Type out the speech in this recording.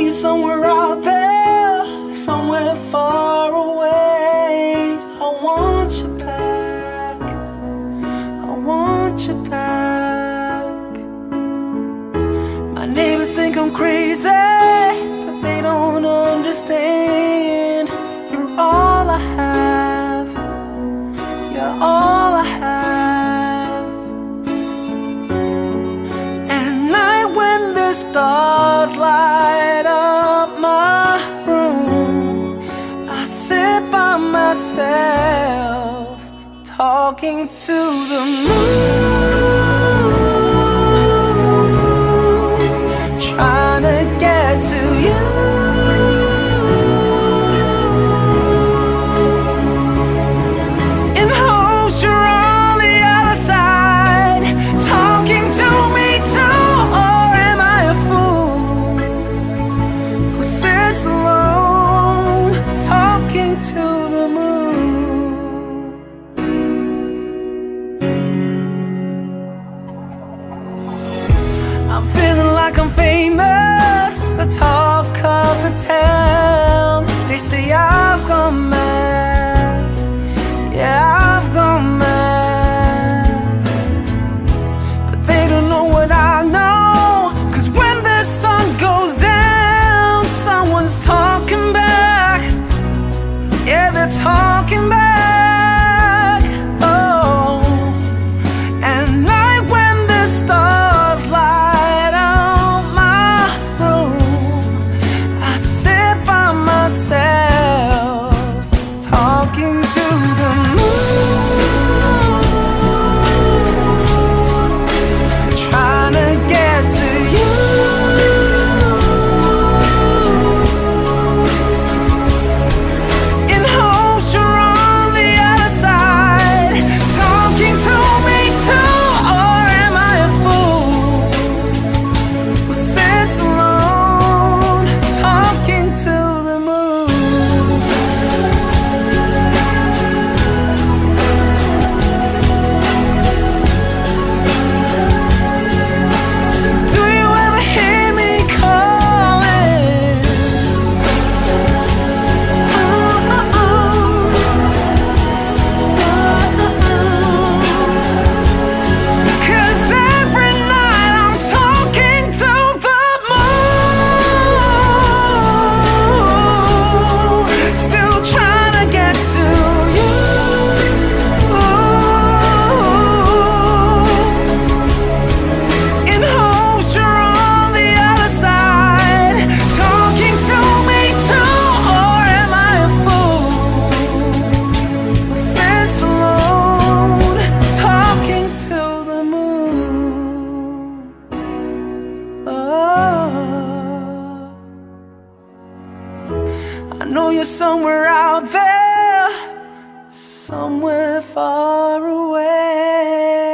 you're somewhere out there, somewhere far away. I want you back, I want you back. My neighbors think I'm crazy, but they don't understand. You're all I have, you're all I have. At night when the stars light up my room, I sit by myself, talking to the moon, trying to get to you. In hopes you're on the other side, talking to me too. Or am I a fool who sits alone, talking to the moon? I'm feeling like I'm famous, the talk of the town. They say I've gone mad, yeah, I've gone mad. But they don't know what I know, 'cause when the sun goes down, someone's talking back. Yeah, they're talking back. Oh, at night when the stars light up my room, I sit by myself, talking to the moon, trying to get to you. In hopes you're on the other side, talking to me too. Or am I a fool who sits alone, talking to the moon? Do you ever hear me calling? Cause every night I'm talking to the moon, still trying to get to you. In hopes you're on the other side, talking to me too. Or am I a fool who sits alone, talking to the moon? Oh, I know you're somewhere out there, somewhere far away.